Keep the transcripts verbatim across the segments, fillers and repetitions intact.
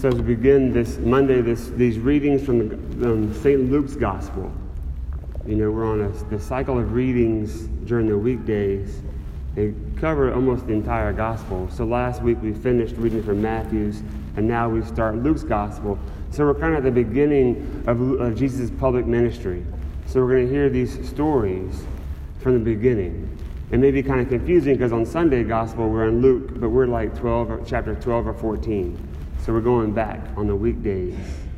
So as we begin this Monday, this, these readings from the, um, Saint Luke's Gospel, you know, we're on a, the cycle of readings during the weekdays. They cover almost the entire Gospel. So last week we finished reading from Matthew's, and now we start Luke's Gospel. So we're kind of at the beginning of, of Jesus' public ministry. So we're going to hear these stories from the beginning. It may be kind of confusing because on Sunday Gospel we're in Luke, but we're like twelve, or chapter twelve or fourteen. So we're going back on the weekdays.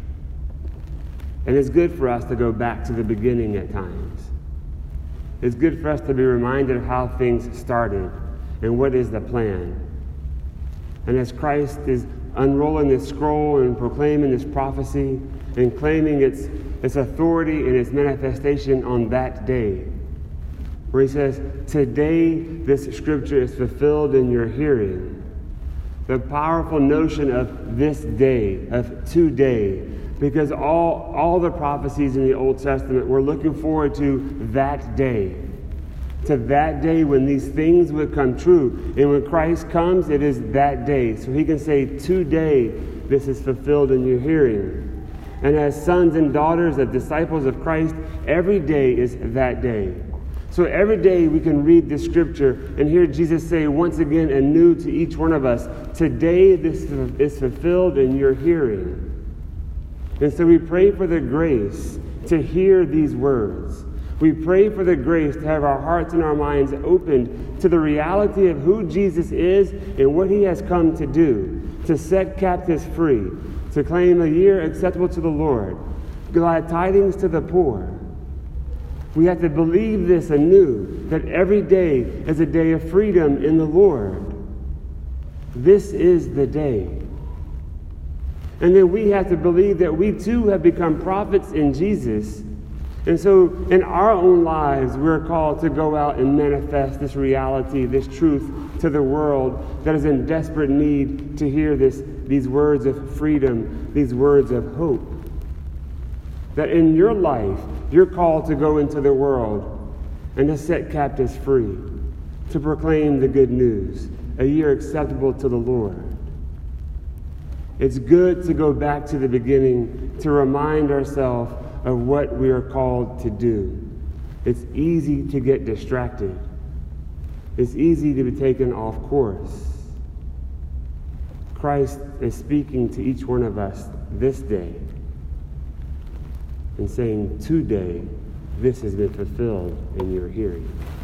And it's good for us to go back to the beginning at times. It's good for us to be reminded of how things started and what is the plan. And as Christ is unrolling this scroll and proclaiming this prophecy and claiming its, its authority and its manifestation on that day, where he says, today this scripture is fulfilled in your hearing. The powerful notion of this day, of today, because all, all the prophecies in the Old Testament were looking forward to that day, to that day when these things would come true. And when Christ comes, it is that day. So he can say, today this is fulfilled in your hearing. And as sons and daughters of disciples of Christ, every day is that day. So every day we can read this scripture and hear Jesus say once again anew to each one of us, today this is fulfilled in your hearing. And so we pray for the grace to hear these words. We pray for the grace to have our hearts and our minds opened to the reality of who Jesus is and what he has come to do, to set captives free, to claim a year acceptable to the Lord, glad tidings to the poor. We have to believe this anew, that every day is a day of freedom in the Lord. This is the day. And then we have to believe that we too have become prophets in Jesus. And so in our own lives, we're called to go out and manifest this reality, this truth to the world that is in desperate need to hear this, these words of freedom, these words of hope. That in your life, you're called to go into the world and to set captives free, to proclaim the good news, a year acceptable to the Lord. It's good to go back to the beginning to remind ourselves of what we are called to do. It's easy to get distracted. It's easy to be taken off course. Christ is speaking to each one of us this day and saying, today, this has been fulfilled in your hearing.